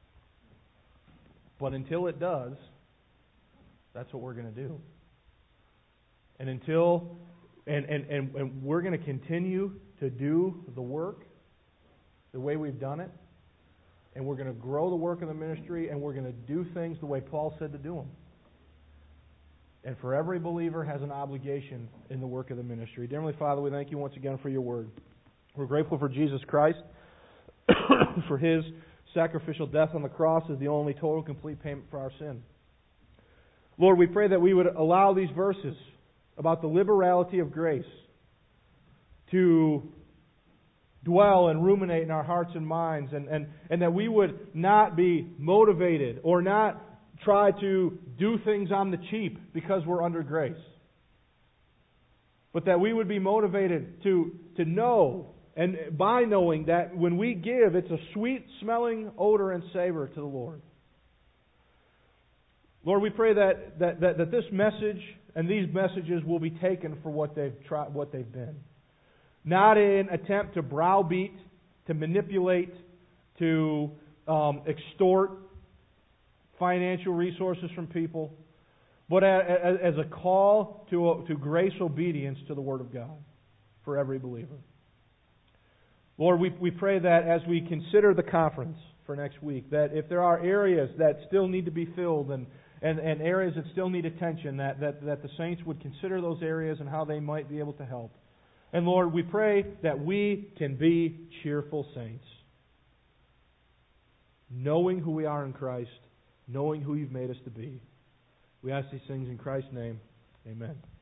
Speaker 1: But until it does, that's what we're going to do. And until, and, and, and, and we're going to continue to do the work the way we've done it. And we're going to grow the work of the ministry, and we're going to do things the way Paul said to do them. And for every believer has an obligation in the work of the ministry. Dear Heavenly Father, we thank you once again for your word. We're grateful for Jesus Christ, for His sacrificial death on the cross as the only total, complete payment for our sin. Lord, we pray that we would allow these verses about the liberality of grace to dwell and ruminate in our hearts and minds, and, and, and that we would not be motivated or not try to do things on the cheap because we're under grace. But that we would be motivated to, to know, and by knowing that when we give, it's a sweet-smelling odor and savor to the Lord. Lord, we pray that, that, that, that this message and these messages will be taken for what they've tried, what they've been. Not in attempt to browbeat, to manipulate, to um, extort financial resources from people, but as, as a call to, to grace obedience to the Word of God for every believer. Lord, we, we pray that as we consider the conference for next week, that if there are areas that still need to be filled and, and, and areas that still need attention, that, that, that the saints would consider those areas and how they might be able to help. And Lord, we pray that we can be cheerful saints, knowing who we are in Christ, knowing who You've made us to be. We ask these things in Christ's name. Amen.